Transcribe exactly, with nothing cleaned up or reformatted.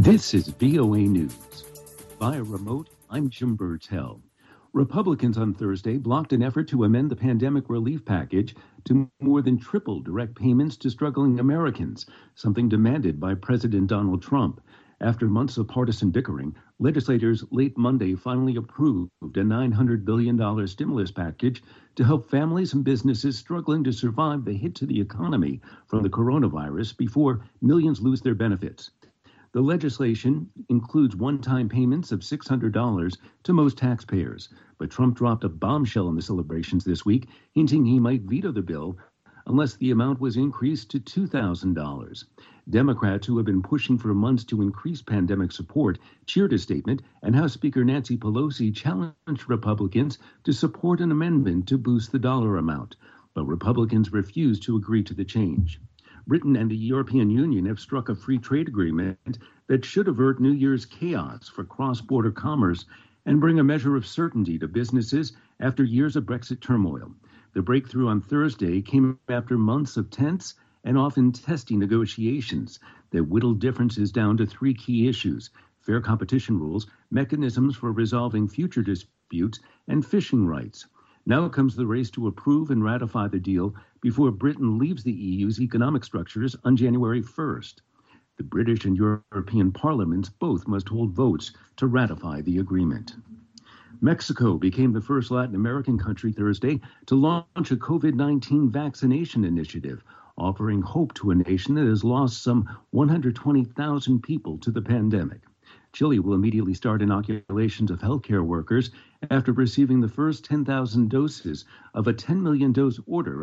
This is V O A News. Via remote, I'm Jim Burtell. Republicans on Thursday blocked an effort to amend the pandemic relief package to more than triple direct payments to struggling Americans, something demanded by President Donald Trump. After months of partisan bickering, legislators late Monday finally approved a nine hundred billion dollars stimulus package to help families and businesses struggling to survive the hit to the economy from the coronavirus before millions lose their benefits. The legislation includes one-time payments of six hundred dollars to most taxpayers, but Trump dropped a bombshell in the celebrations this week, hinting he might veto the bill unless the amount was increased to two thousand dollars. Democrats who have been pushing for months to increase pandemic support cheered a statement, and House Speaker Nancy Pelosi challenged Republicans to support an amendment to boost the dollar amount, but Republicans refused to agree to the change. Britain and the European Union have struck a free trade agreement that should avert New Year's chaos for cross-border commerce and bring a measure of certainty to businesses after years of Brexit turmoil. The breakthrough on Thursday came after months of tense and often testy negotiations that whittled differences down to three key issues: fair competition rules, mechanisms for resolving future disputes, and fishing rights. Now comes the race to approve and ratify the deal before Britain leaves the E U's economic structures on January first. The British and European parliaments both must hold votes to ratify the agreement. Mexico became the first Latin American country Thursday to launch a COVID nineteen vaccination initiative, offering hope to a nation that has lost some one hundred twenty thousand people to the pandemic. Chile will immediately start inoculations of healthcare workers after receiving the first ten thousand doses of a ten million dose order